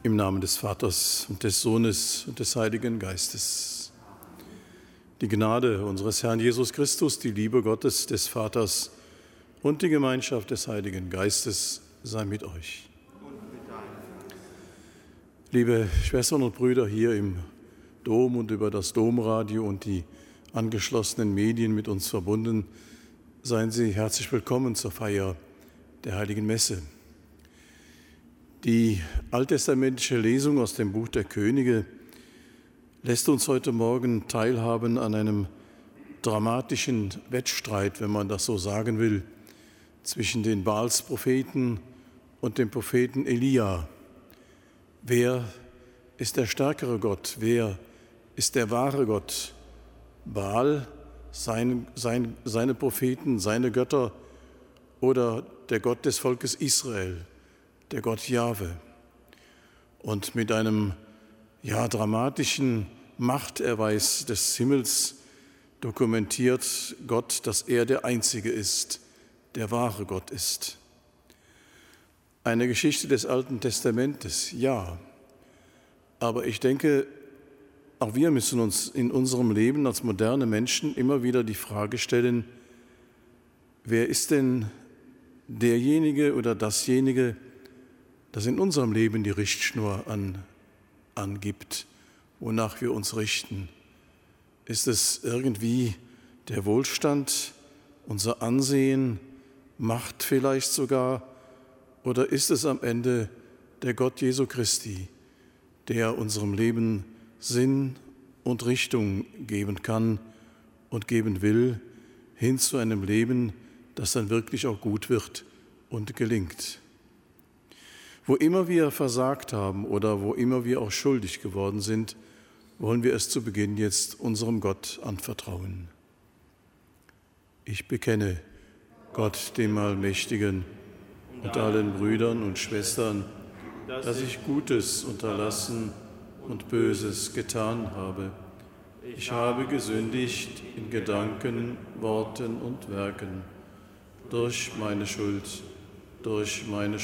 Im Namen des Vaters und des Sohnes und des Heiligen Geistes. Die Gnade unseres Herrn Jesus Christus, die Liebe Gottes, des Vaters und die Gemeinschaft des Heiligen Geistes sei mit euch. Liebe Schwestern und Brüder hier im Dom und über das Domradio und die angeschlossenen Medien mit uns verbunden, seien Sie herzlich willkommen zur Feier der Heiligen Messe. Die alttestamentliche Lesung aus dem Buch der Könige lässt uns heute Morgen teilhaben an einem dramatischen Wettstreit, wenn man das so sagen will, zwischen den Baalspropheten und dem Propheten Elia. Wer ist der stärkere Gott? Wer ist der wahre Gott? Baal, seine Propheten, seine Götter oder der Gott des Volkes Israel, der Gott Jahwe? Und mit einem dramatischen Machterweis des Himmels dokumentiert Gott, dass er der Einzige ist, der wahre Gott ist. Eine Geschichte des Alten Testamentes, ja. Aber ich denke, auch wir müssen uns in unserem Leben als moderne Menschen immer wieder die Frage stellen, wer ist denn derjenige oder dasjenige, das in unserem Leben die Richtschnur angibt, wonach wir uns richten? Ist es irgendwie der Wohlstand, unser Ansehen, Macht vielleicht sogar? Oder ist es am Ende der Gott Jesu Christi, der unserem Leben Sinn und Richtung geben kann und geben will, hin zu einem Leben, das dann wirklich auch gut wird und gelingt? Wo immer wir versagt haben oder wo immer wir auch schuldig geworden sind, wollen wir es zu Beginn jetzt unserem Gott anvertrauen. Ich bekenne Gott, dem Allmächtigen, und allen Brüdern und Schwestern, dass ich Gutes unterlassen und Böses getan habe. Ich habe gesündigt in Gedanken, Worten und Werken, durch meine Schuld, durch meine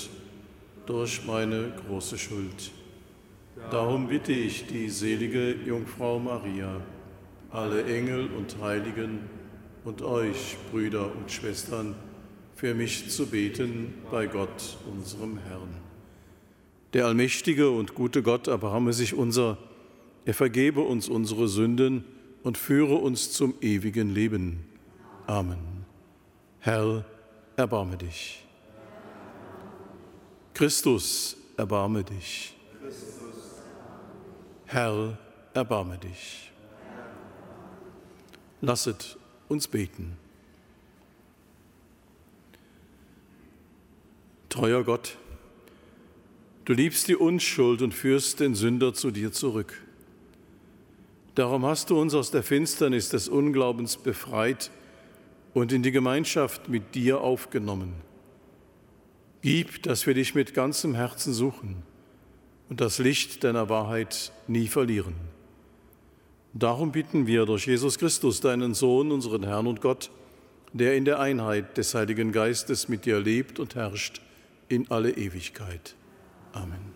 große Schuld. Darum bitte ich die selige Jungfrau Maria, alle Engel und Heiligen und euch, Brüder und Schwestern, für mich zu beten bei Gott, unserem Herrn. Der allmächtige und gute Gott erbarme sich unser, er vergebe uns unsere Sünden und führe uns zum ewigen Leben. Amen. Herr, erbarme dich. Christus, erbarme dich. Herr, erbarme dich. Lasset uns beten. Treuer Gott, du liebst die Unschuld und führst den Sünder zu dir zurück. Darum hast du uns aus der Finsternis des Unglaubens befreit und in die Gemeinschaft mit dir aufgenommen. Gib, dass wir dich mit ganzem Herzen suchen und das Licht deiner Wahrheit nie verlieren. Darum bitten wir durch Jesus Christus, deinen Sohn, unseren Herrn und Gott, der in der Einheit des Heiligen Geistes mit dir lebt und herrscht in alle Ewigkeit. Amen.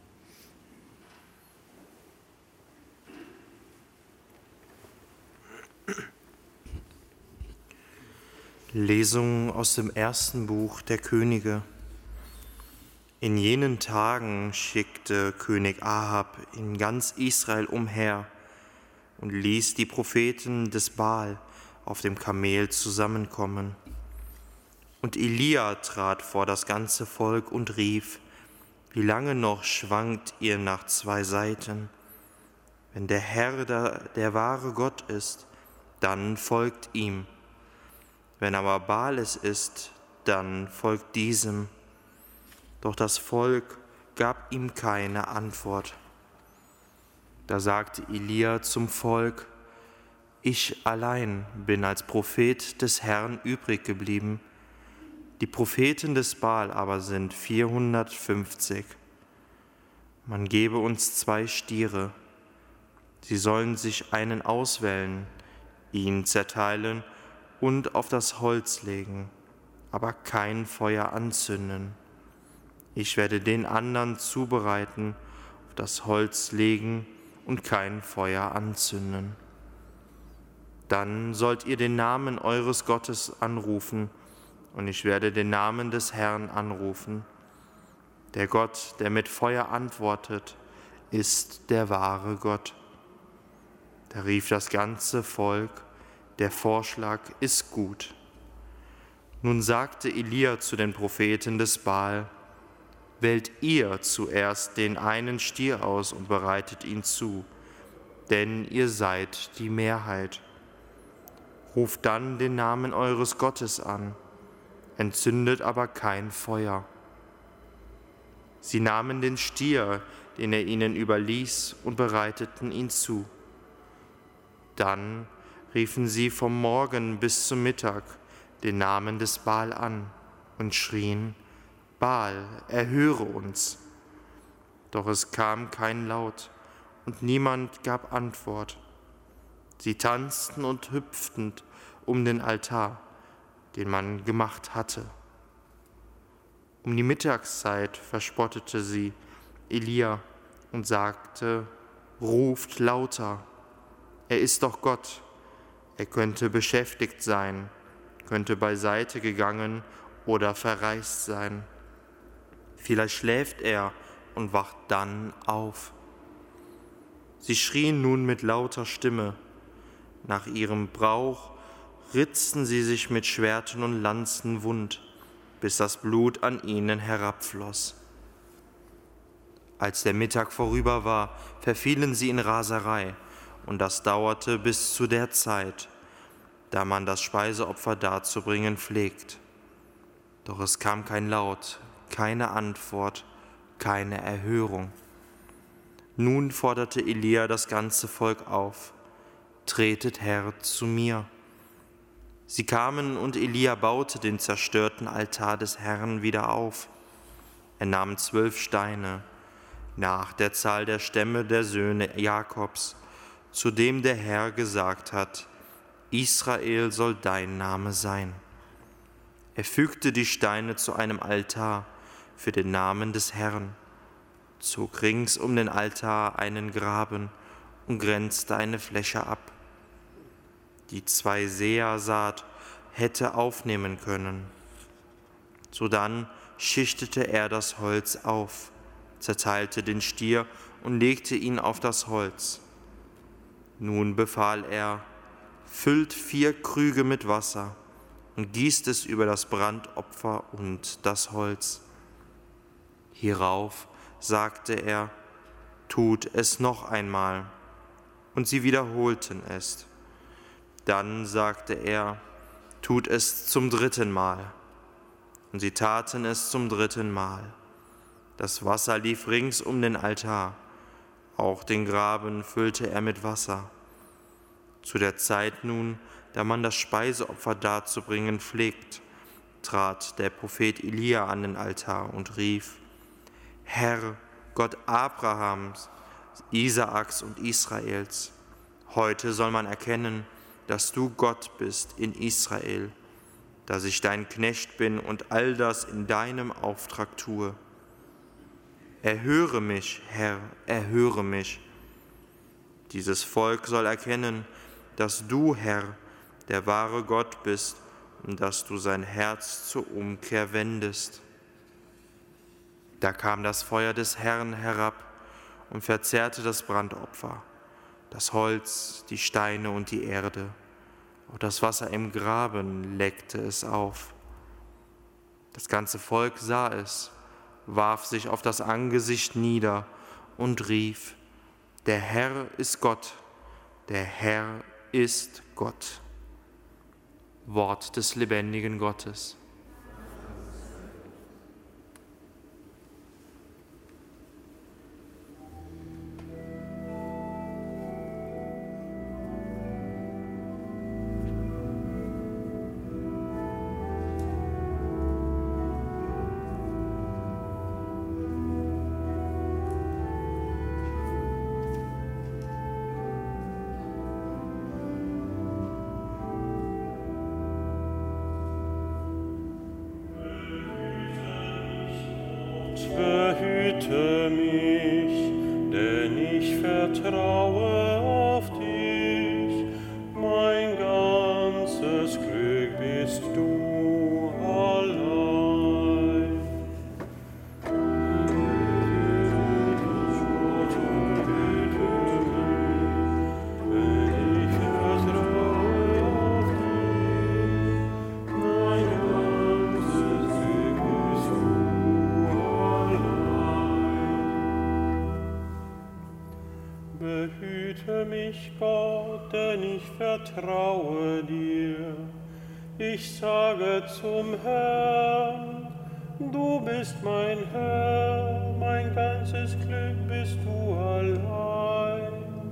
Lesung aus dem ersten Buch der Könige. In jenen Tagen schickte König Ahab in ganz Israel umher und ließ die Propheten des Baal auf dem Kamel zusammenkommen. Und Elia trat vor das ganze Volk und rief: Wie lange noch schwankt ihr nach zwei Seiten? Wenn der Herr der wahre Gott ist, dann folgt ihm. Wenn aber Baal es ist, dann folgt diesem. Doch das Volk gab ihm keine Antwort. Da sagte Elia zum Volk: Ich allein bin als Prophet des Herrn übrig geblieben. Die Propheten des Baal aber sind 450. Man gebe uns 2 Stiere. Sie sollen sich einen auswählen, ihn zerteilen und auf das Holz legen, aber kein Feuer anzünden. Ich werde den anderen zubereiten, auf das Holz legen und kein Feuer anzünden. Dann sollt ihr den Namen eures Gottes anrufen, und ich werde den Namen des Herrn anrufen. Der Gott, der mit Feuer antwortet, ist der wahre Gott. Da rief das ganze Volk, der Vorschlag ist gut. Nun sagte Elia zu den Propheten des Baal: Wählt ihr zuerst den einen Stier aus und bereitet ihn zu, denn ihr seid die Mehrheit. Ruft dann den Namen eures Gottes an, entzündet aber kein Feuer. Sie nahmen den Stier, den er ihnen überließ, und bereiteten ihn zu. Dann riefen sie vom Morgen bis zum Mittag den Namen des Baal an und schrien: Baal, erhöre uns. Doch es kam kein Laut und niemand gab Antwort. Sie tanzten und hüpften um den Altar, den man gemacht hatte. Um die Mittagszeit verspottete sie Elia und sagte: Ruft lauter, er ist doch Gott, er könnte beschäftigt sein, könnte beiseite gegangen oder verreist sein. Vielleicht schläft er und wacht dann auf. Sie schrien nun mit lauter Stimme. Nach ihrem Brauch ritzten sie sich mit Schwertern und Lanzen wund, bis das Blut an ihnen herabfloss. Als der Mittag vorüber war, verfielen sie in Raserei, und das dauerte bis zu der Zeit, da man das Speiseopfer darzubringen pflegt. Doch es kam kein Laut, keine Antwort, keine Erhörung. Nun forderte Elia das ganze Volk auf: Tretet, Herr, zu mir. Sie kamen, und Elia baute den zerstörten Altar des Herrn wieder auf. Er nahm 12 Steine, nach der Zahl der Stämme der Söhne Jakobs, zu dem der Herr gesagt hat: Israel soll dein Name sein. Er fügte die Steine zu einem Altar für den Namen des Herrn, zog rings um den Altar einen Graben und grenzte eine Fläche ab, die 2 Seersaat hätte aufnehmen können. Sodann schichtete er das Holz auf, zerteilte den Stier und legte ihn auf das Holz. Nun befahl er: Füllt 4 Krüge mit Wasser und gießt es über das Brandopfer und das Holz. Hierauf sagte er: Tut es noch einmal. Und sie wiederholten es. Dann sagte er: Tut es zum 3. Mal. Und sie taten es zum 3. Mal. Das Wasser lief rings um den Altar. Auch den Graben füllte er mit Wasser. Zu der Zeit nun, da man das Speiseopfer darzubringen pflegt, trat der Prophet Elia an den Altar und rief: Herr, Gott Abrahams, Isaaks und Israels, heute soll man erkennen, dass du Gott bist in Israel, dass ich dein Knecht bin und all das in deinem Auftrag tue. Erhöre mich, Herr, erhöre mich. Dieses Volk soll erkennen, dass du, Herr, der wahre Gott bist und dass du sein Herz zur Umkehr wendest. Da kam das Feuer des Herrn herab und verzehrte das Brandopfer, das Holz, die Steine und die Erde. Auch das Wasser im Graben leckte es auf. Das ganze Volk sah es, warf sich auf das Angesicht nieder und rief: Der Herr ist Gott, der Herr ist Gott. Wort des lebendigen Gottes. Behüte mich, denn ich vertraue auf dich. Mein ganzes Glück bist du allein. Behüte mich, Gott, denn ich vertraue dir. Ich sage zum Herrn, du bist mein Herr, mein ganzes Glück bist du allein.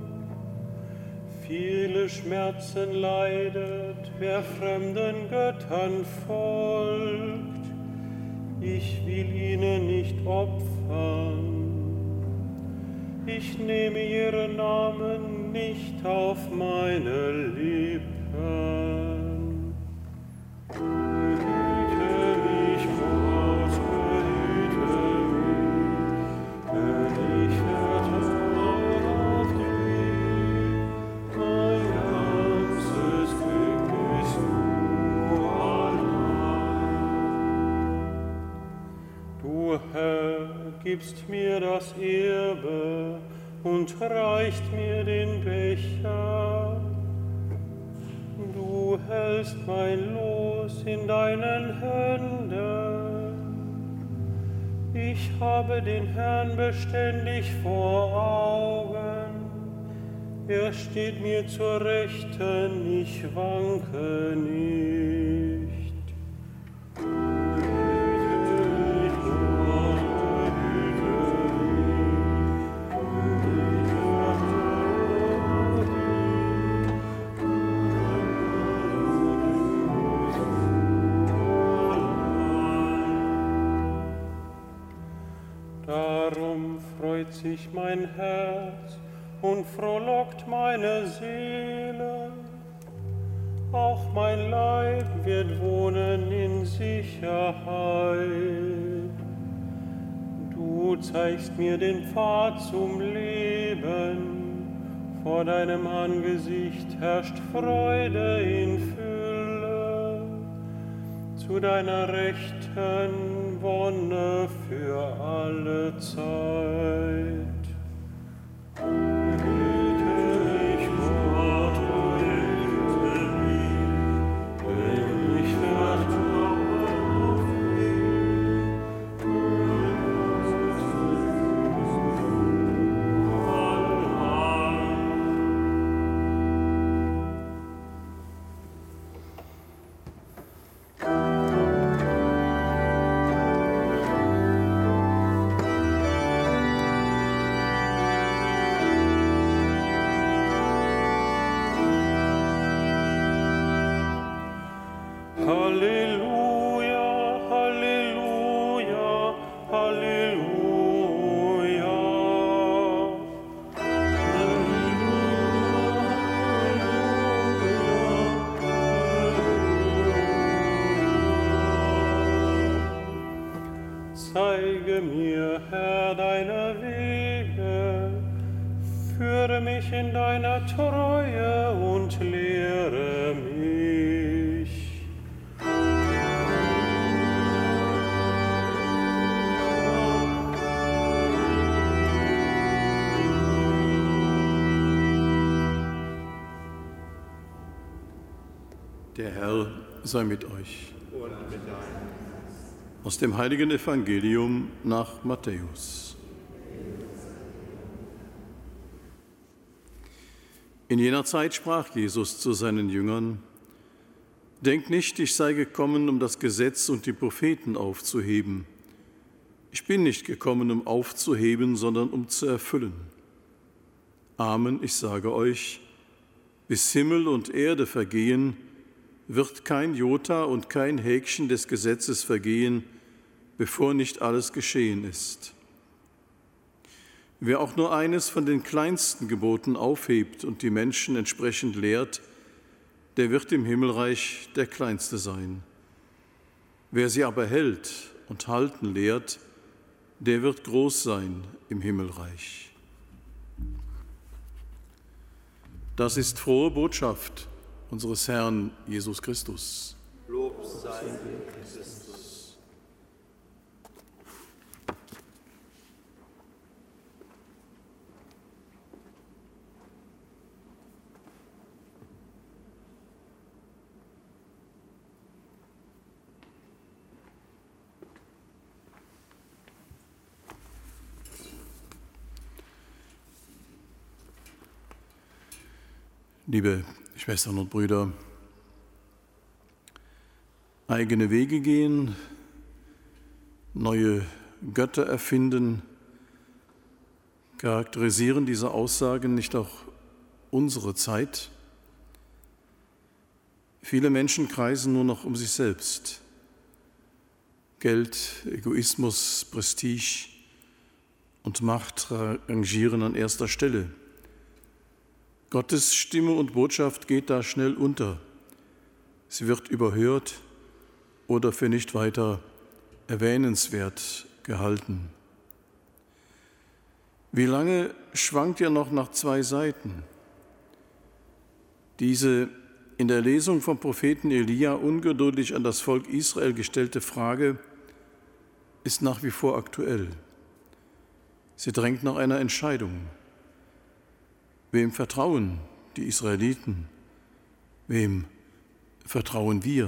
Viele Schmerzen leidet, wer fremden Göttern folgt. Ich will ihnen nicht opfern. Ich nehme ihren Namen nicht auf meine Lippen. Behüte mich, Gott, behüte mich, denn ich vertraue auf dich. Mein ganzes Glück bist du allein. Du, Herr, gibst mir das Erbe und reicht mir den Becher. Du hältst mein Los in deinen Händen. Ich habe den Herrn beständig vor Augen. Er steht mir zur Rechten, ich wanke nicht. Darum freut sich mein Herz und frohlockt meine Seele. Auch mein Leib wird wohnen in Sicherheit. Du zeigst mir den Pfad zum Leben. Vor deinem Angesicht herrscht Freude in Fülle. Zu deiner Rechten Wonne für alle Zeit. Behüte mich, Gott, behüte mich, denn ich vertraue auf dich. Halleluja, Halleluja, Halleluja. Zeige mir, Herr, deine Wege, führe mich in deiner Treue und lehre mich. Der Herr sei mit euch. Aus dem heiligen Evangelium nach Matthäus. In jener Zeit sprach Jesus zu seinen Jüngern: Denkt nicht, ich sei gekommen, um das Gesetz und die Propheten aufzuheben. Ich bin nicht gekommen, um aufzuheben, sondern um zu erfüllen. Amen, ich sage euch, bis Himmel und Erde vergehen, wird kein Jota und kein Häkchen des Gesetzes vergehen, bevor nicht alles geschehen ist. Wer auch nur eines von den kleinsten Geboten aufhebt und die Menschen entsprechend lehrt, der wird im Himmelreich der Kleinste sein. Wer sie aber hält und halten lehrt, der wird groß sein im Himmelreich. Das ist frohe Botschaft unseres Herrn Jesus Christus. Lob sei dir, Christus. Liebe Schwestern und Brüder, eigene Wege gehen, neue Götter erfinden, charakterisieren diese Aussagen nicht auch unsere Zeit? Viele Menschen kreisen nur noch um sich selbst. Geld, Egoismus, Prestige und Macht rangieren an erster Stelle. Gottes Stimme und Botschaft geht da schnell unter. Sie wird überhört oder für nicht weiter erwähnenswert gehalten. Wie lange schwankt ihr noch nach zwei Seiten? Diese in der Lesung vom Propheten Elia ungeduldig an das Volk Israel gestellte Frage ist nach wie vor aktuell. Sie drängt nach einer Entscheidung. Wem vertrauen die Israeliten? Wem vertrauen wir?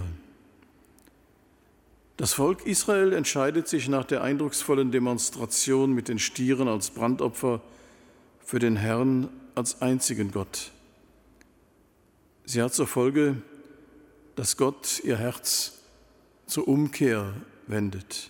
Das Volk Israel entscheidet sich nach der eindrucksvollen Demonstration mit den Stieren als Brandopfer für den Herrn als einzigen Gott. Sie hat zur Folge, dass Gott ihr Herz zur Umkehr wendet.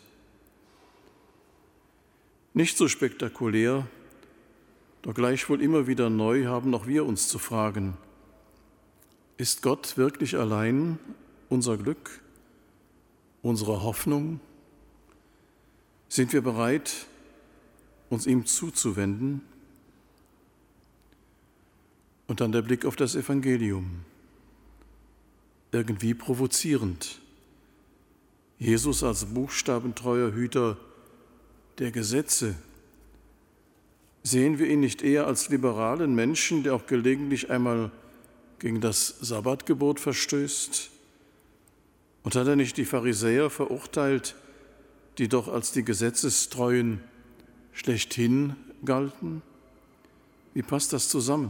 Nicht so spektakulär, doch gleichwohl immer wieder neu haben auch wir uns zu fragen: Ist Gott wirklich allein unser Glück, unsere Hoffnung? Sind wir bereit, uns ihm zuzuwenden? Und dann der Blick auf das Evangelium. Irgendwie provozierend. Jesus als buchstabentreuer Hüter der Gesetze. Sehen wir ihn nicht eher als liberalen Menschen, der auch gelegentlich einmal gegen das Sabbatgebot verstößt? Und hat er nicht die Pharisäer verurteilt, die doch als die Gesetzestreuen schlechthin galten? Wie passt das zusammen?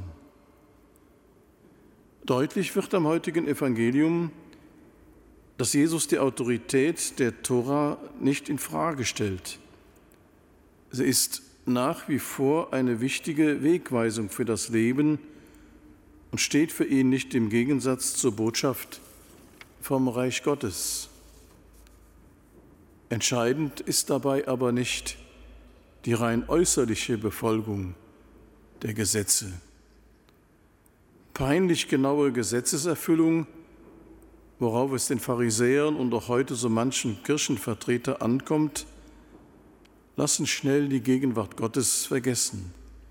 Deutlich wird am heutigen Evangelium, dass Jesus die Autorität der Tora nicht in Frage stellt. Sie ist nach wie vor eine wichtige Wegweisung für das Leben und steht für ihn nicht im Gegensatz zur Botschaft vom Reich Gottes. Entscheidend ist dabei aber nicht die rein äußerliche Befolgung der Gesetze. Peinlich genaue Gesetzeserfüllung, worauf es den Pharisäern und auch heute so manchen Kirchenvertreter ankommt, lassen schnell die Gegenwart Gottes vergessen.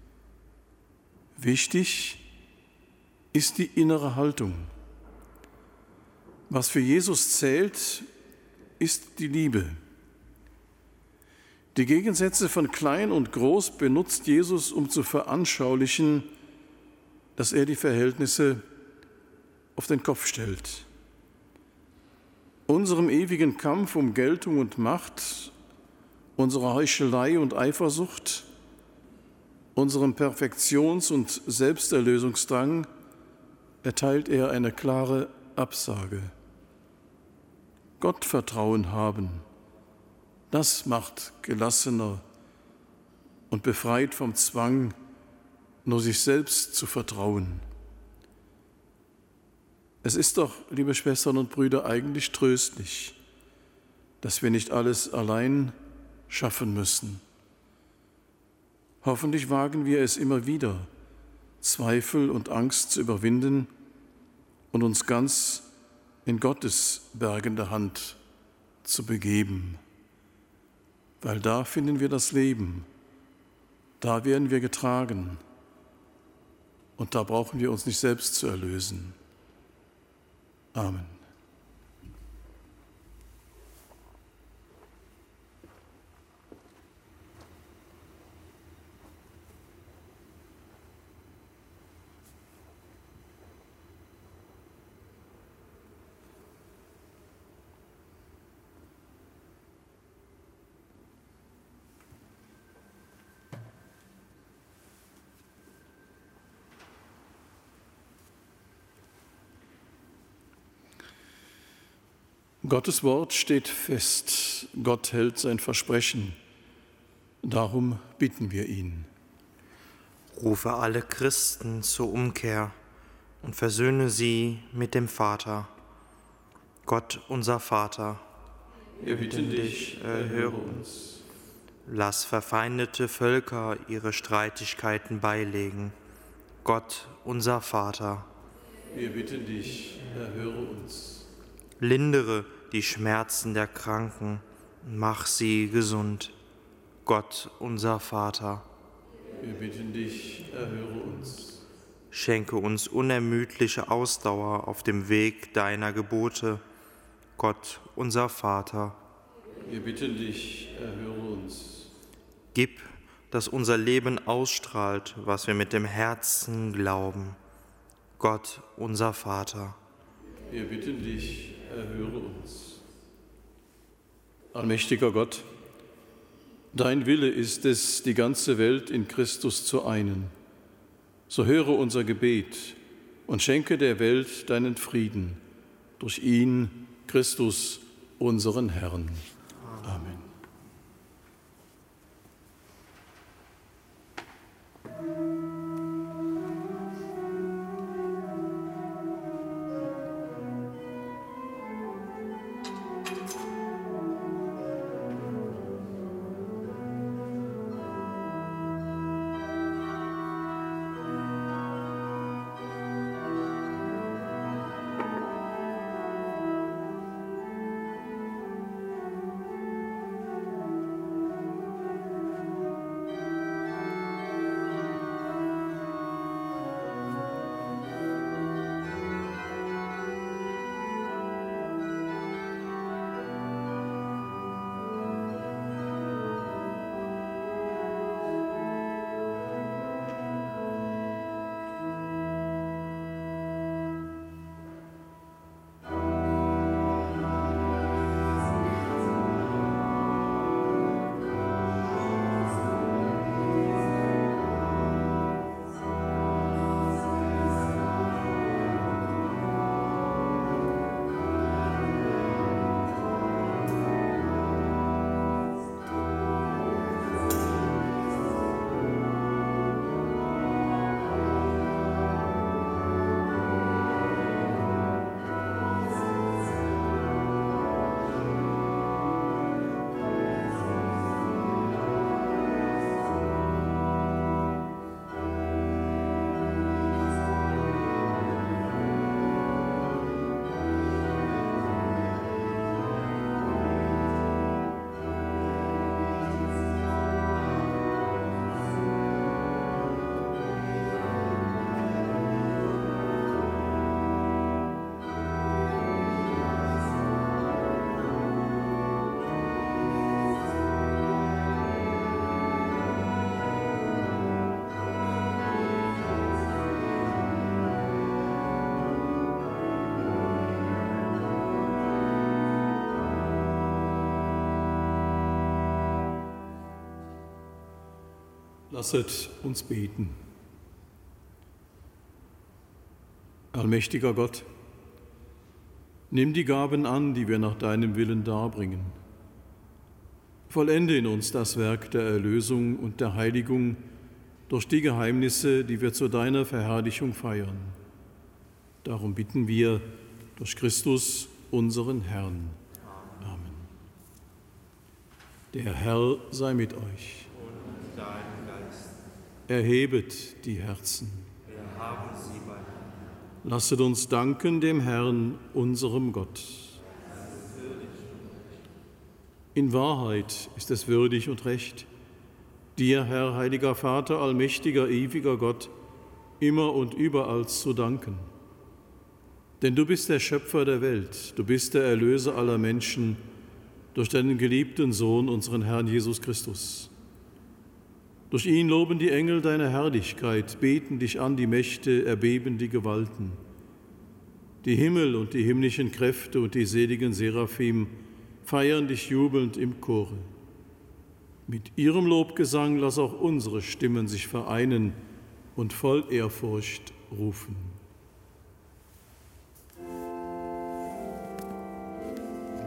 Wichtig ist die innere Haltung. Was für Jesus zählt, ist die Liebe. Die Gegensätze von klein und groß benutzt Jesus, um zu veranschaulichen, dass er die Verhältnisse auf den Kopf stellt. Unserem ewigen Kampf um Geltung und Macht, unserer Heuchelei und Eifersucht, unserem Perfektions- und Selbsterlösungsdrang erteilt er eine klare Absage. Gottvertrauen haben, das macht gelassener und befreit vom Zwang, nur sich selbst zu vertrauen. Es ist doch, liebe Schwestern und Brüder, eigentlich tröstlich, dass wir nicht alles allein schaffen müssen. Hoffentlich wagen wir es immer wieder, Zweifel und Angst zu überwinden und uns ganz in Gottes bergende Hand zu begeben. Weil da finden wir das Leben, da werden wir getragen und da brauchen wir uns nicht selbst zu erlösen. Amen. Gottes Wort steht fest. Gott hält sein Versprechen. Darum bitten wir ihn. Rufe alle Christen zur Umkehr und versöhne sie mit dem Vater. Gott, unser Vater, Wir bitten dich, erhöre uns. lass verfeindete Völker ihre Streitigkeiten beilegen. Gott, unser Vater, Wir bitten dich, erhöre uns. lindere die Schmerzen der Kranken und mach sie gesund. Gott, unser Vater, Wir bitten dich, erhöre uns. schenke uns unermüdliche Ausdauer auf dem Weg deiner Gebote. Gott, unser Vater, Wir bitten dich, erhöre uns. gib, dass unser Leben ausstrahlt, was wir mit dem Herzen glauben. Gott, unser Vater, Wir bitten dich, erhöre uns. Allmächtiger Gott, dein Wille ist es, die ganze Welt in Christus zu einen. So höre unser Gebet und schenke der Welt deinen Frieden. Durch ihn, Christus, unseren Herrn. Amen. Lasset uns beten. Allmächtiger Gott, nimm die Gaben an, die wir nach deinem Willen darbringen. Vollende in uns das Werk der Erlösung und der Heiligung durch die Geheimnisse, die wir zu deiner Verherrlichung feiern. Darum bitten wir durch Christus, unseren Herrn. Amen. Der Herr sei mit euch. Erhebet die Herzen. wir haben sie bei. Lasset uns danken dem Herrn, unserem Gott. In Wahrheit ist es würdig und recht, dir, Herr, heiliger Vater, allmächtiger, ewiger Gott, immer und überall zu danken. Denn du bist der Schöpfer der Welt, du bist der Erlöser aller Menschen durch deinen geliebten Sohn, unseren Herrn Jesus Christus. Durch ihn loben die Engel deine Herrlichkeit, beten dich an die Mächte, erbeben die Gewalten. Die Himmel und die himmlischen Kräfte und die seligen Seraphim feiern dich jubelnd im Chore. Mit ihrem Lobgesang lass auch unsere Stimmen sich vereinen und voll Ehrfurcht rufen.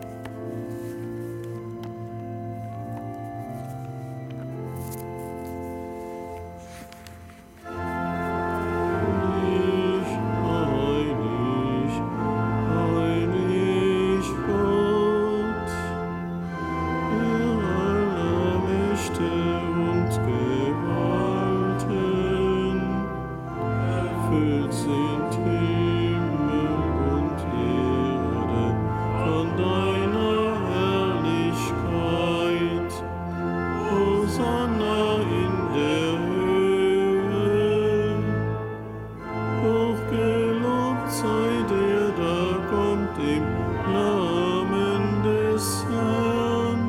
erfüllt sind Himmel und Erde von deiner Herrlichkeit. Hosanna in der Höhe. Hochgelobt sei der, da kommt im Namen des Herrn.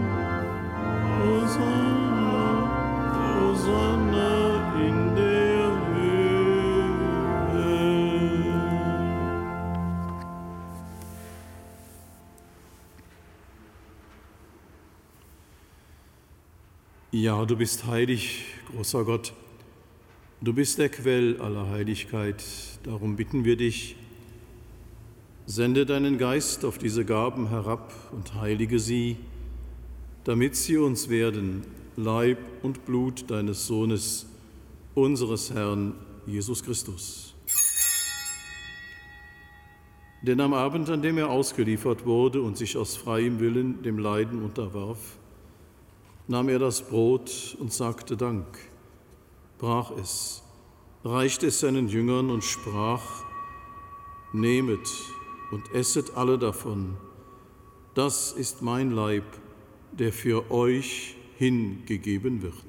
Hosanna, Hosanna in der Höhe. Ja, du bist heilig, großer Gott. Du bist der Quell aller Heiligkeit. Darum bitten wir dich, sende deinen Geist auf diese Gaben herab und heilige sie, damit sie uns werden, Leib und Blut deines Sohnes, unseres Herrn Jesus Christus. Denn am Abend, an dem er ausgeliefert wurde und sich aus freiem Willen dem Leiden unterwarf, nahm er das Brot und sagte Dank, brach es, reichte es seinen Jüngern und sprach, nehmet und esset alle davon, das ist mein Leib, der für euch hingegeben wird.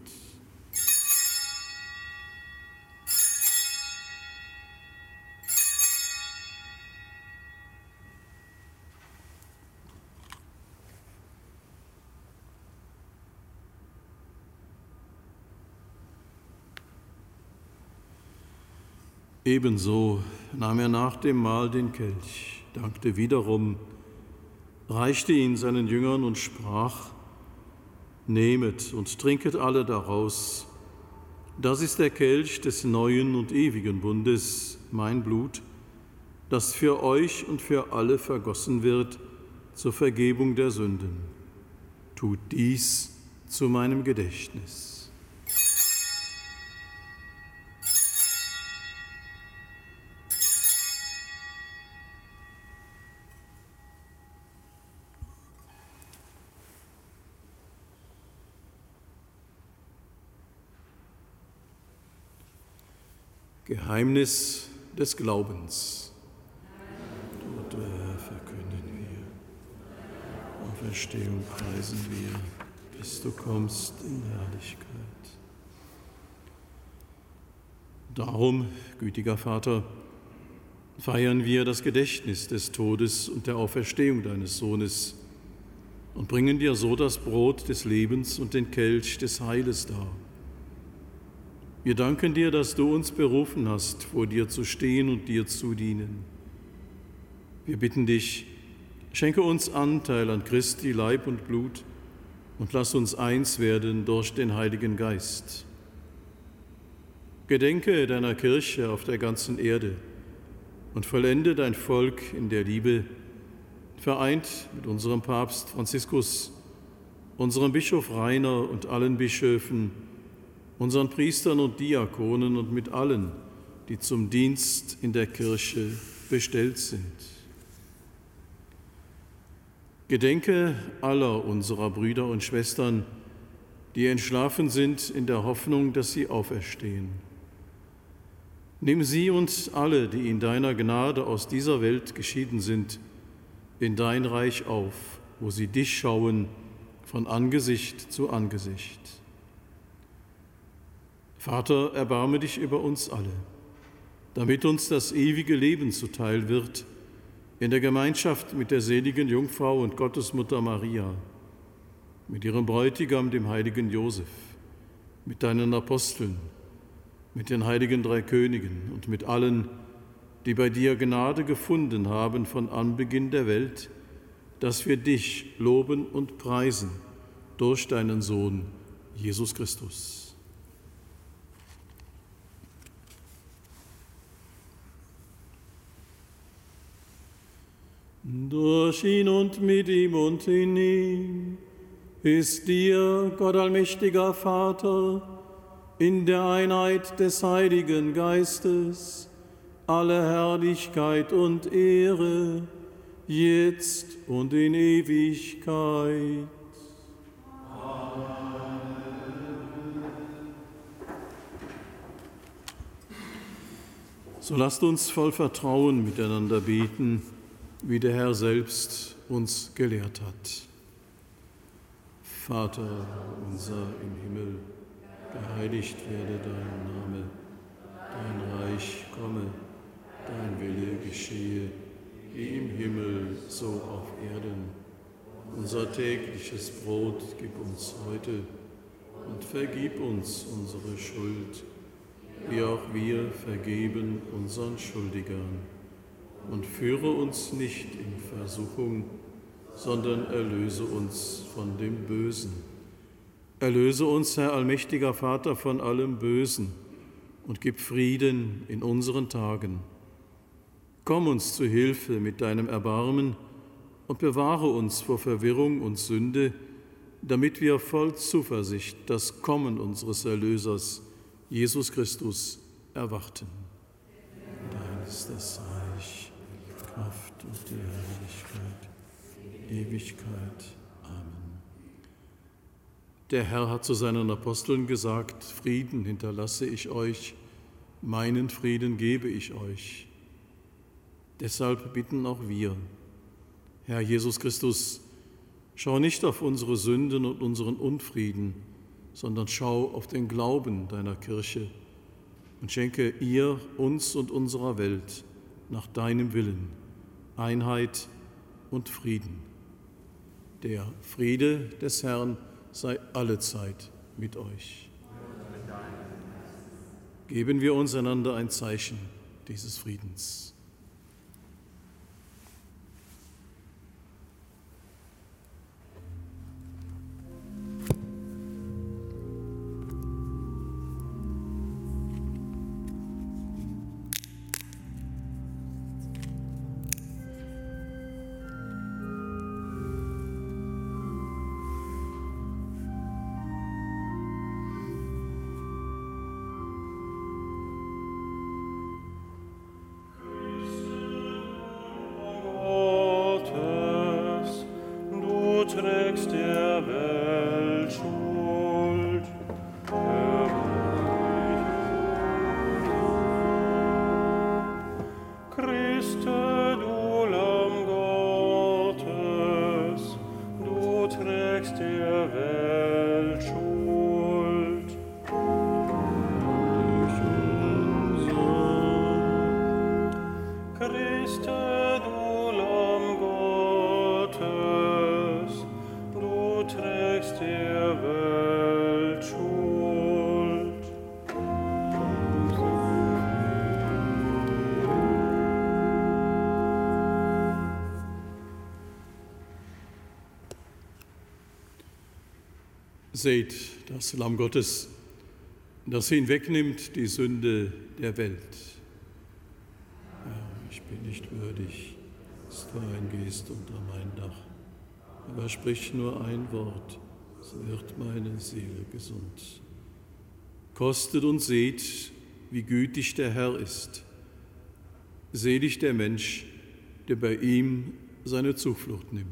Ebenso nahm er nach dem Mahl den Kelch, dankte wiederum, reichte ihn seinen Jüngern und sprach, nehmet und trinket alle daraus. Das ist der Kelch des neuen und ewigen Bundes, mein Blut, das für euch und für alle vergossen wird zur Vergebung der Sünden. Tut dies zu meinem Gedächtnis. Geheimnis des Glaubens. Tod verkünden wir, Auferstehung preisen wir, bis du kommst in Herrlichkeit. Darum, gütiger Vater, feiern wir das Gedächtnis des Todes und der Auferstehung deines Sohnes und bringen dir so das Brot des Lebens und den Kelch des Heiles dar. Wir danken dir, dass du uns berufen hast, vor dir zu stehen und dir zu dienen. Wir bitten dich, schenke uns Anteil an Christi Leib und Blut und lass uns eins werden durch den Heiligen Geist. Gedenke deiner Kirche auf der ganzen Erde und vollende dein Volk in der Liebe, vereint mit unserem Papst Franziskus, unserem Bischof Rainer und allen Bischöfen, unseren Priestern und Diakonen und mit allen, die zum Dienst in der Kirche bestellt sind. Gedenke aller unserer Brüder und Schwestern, die entschlafen sind in der Hoffnung, dass sie auferstehen. Nimm sie und alle, die in deiner Gnade aus dieser Welt geschieden sind, in dein Reich auf, wo sie dich schauen von Angesicht zu Angesicht. Vater, erbarme dich über uns alle, damit uns das ewige Leben zuteil wird, in der Gemeinschaft mit der seligen Jungfrau und Gottesmutter Maria, mit ihrem Bräutigam, dem heiligen Josef, mit deinen Aposteln, mit den heiligen drei Königen und mit allen, die bei dir Gnade gefunden haben von Anbeginn der Welt, dass wir dich loben und preisen durch deinen Sohn, Jesus Christus. Durch ihn und mit ihm und in ihm ist dir, Gott allmächtiger Vater, in der Einheit des Heiligen Geistes alle Herrlichkeit und Ehre, jetzt und in Ewigkeit. So lasst uns voll Vertrauen miteinander beten, wie der Herr selbst uns gelehrt hat. Vater unser im Himmel, geheiligt werde dein Name, dein Reich komme, dein Wille geschehe, wie im Himmel, so auf Erden. Unser tägliches Brot gib uns heute und vergib uns unsere Schuld, wie auch wir vergeben unseren Schuldigern. Und führe uns nicht in Versuchung, sondern erlöse uns von dem Bösen. Erlöse uns, Herr allmächtiger Vater, von allem Bösen und gib Frieden in unseren Tagen. Komm uns zu Hilfe mit deinem Erbarmen und bewahre uns vor Verwirrung und Sünde, damit wir voll Zuversicht das Kommen unseres Erlösers, Jesus Christus, erwarten. Dein ist das Reich, die Kraft und die Herrlichkeit, Ewigkeit. Amen. Der Herr hat zu seinen Aposteln gesagt: Frieden hinterlasse ich euch, meinen Frieden gebe ich euch. Deshalb bitten auch wir: Herr Jesus Christus, schau nicht auf unsere Sünden und unseren Unfrieden, sondern schau auf den Glauben deiner Kirche und schenke ihr, uns und unserer Welt nach deinem Willen Einheit und Frieden. Der Friede des Herrn sei allezeit mit euch. Geben wir uns einander ein Zeichen dieses Friedens. Seht das Lamm Gottes, das hinwegnimmt die Sünde der Welt. Herr, ich bin nicht würdig, dass du eingehst unter mein Dach. Aber sprich nur ein Wort, so wird meine Seele gesund. Kostet und seht, wie gütig der Herr ist. Selig der Mensch, der bei ihm seine Zuflucht nimmt.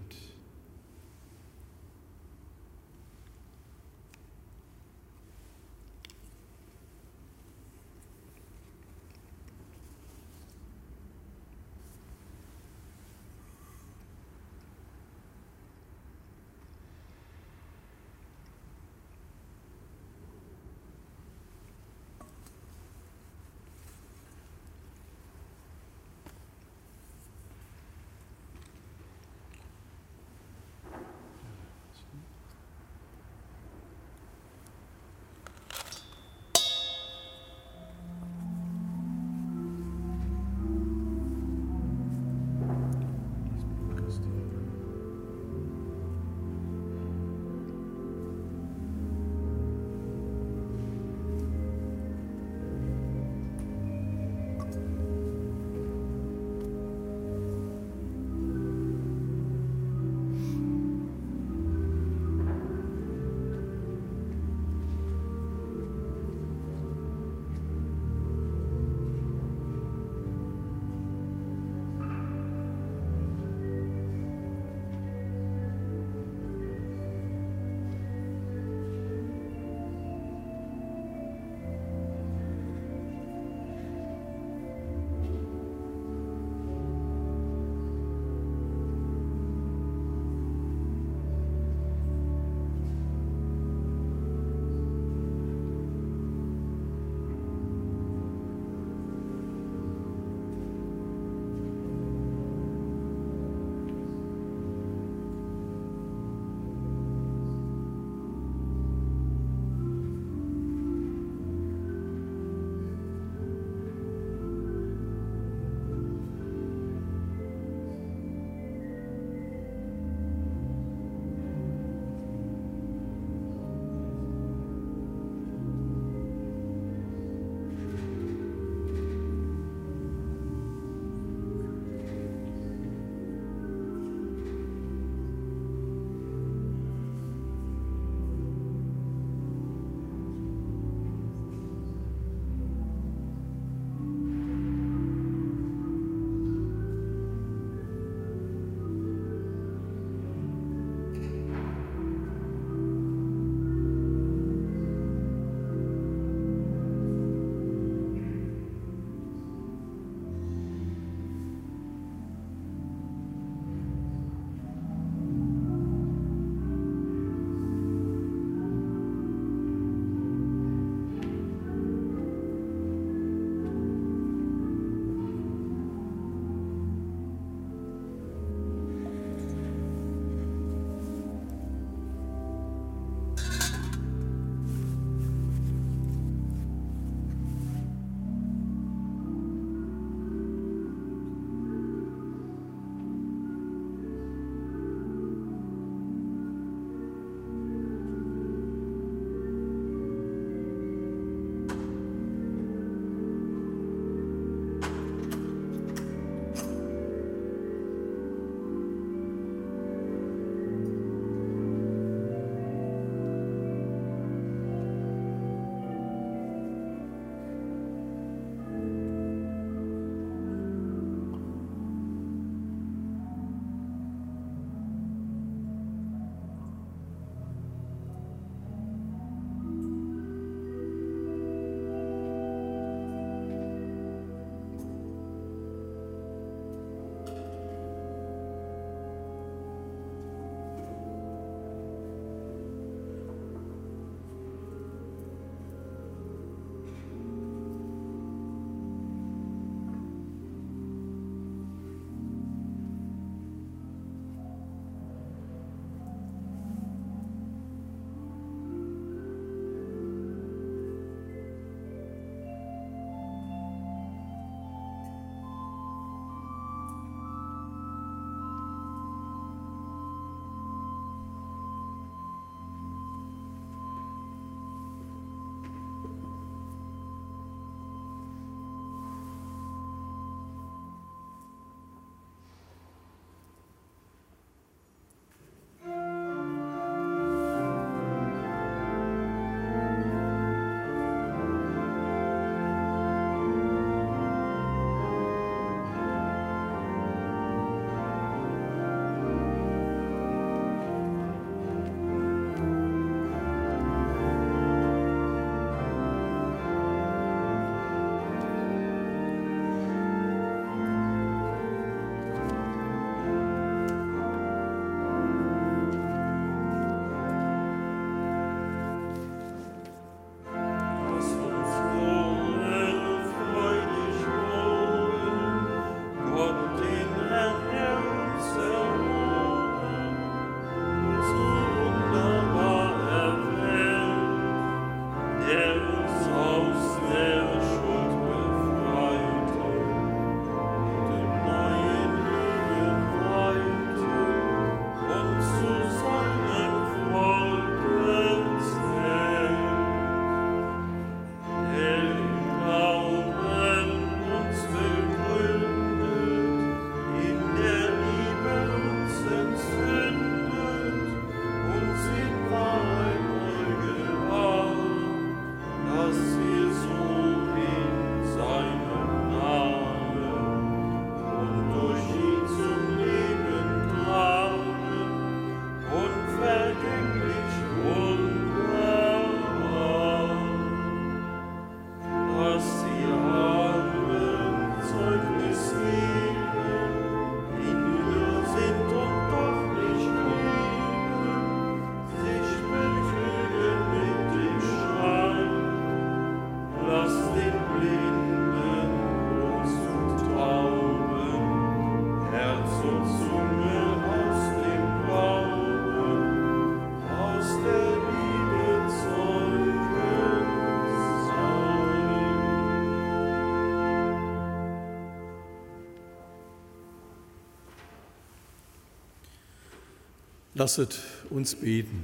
Lasset uns beten.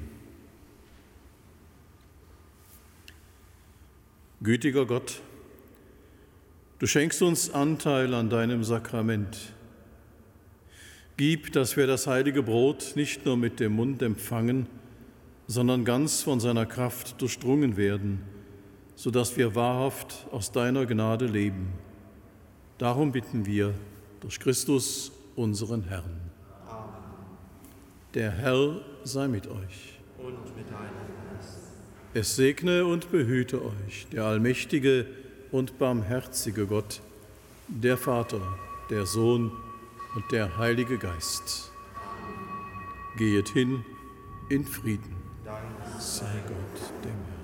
Gütiger Gott, du schenkst uns Anteil an deinem Sakrament. Gib, dass wir das heilige Brot nicht nur mit dem Mund empfangen, sondern ganz von seiner Kraft durchdrungen werden, sodass wir wahrhaft aus deiner Gnade leben. Darum bitten wir durch Christus, unseren Herrn. Amen. Der Herr sei mit euch. Und mit deinem Geist. Es segne und behüte euch der allmächtige und barmherzige Gott, der Vater, der Sohn und der Heilige Geist. Gehet hin in Frieden. Dank sei Gott dem Herrn.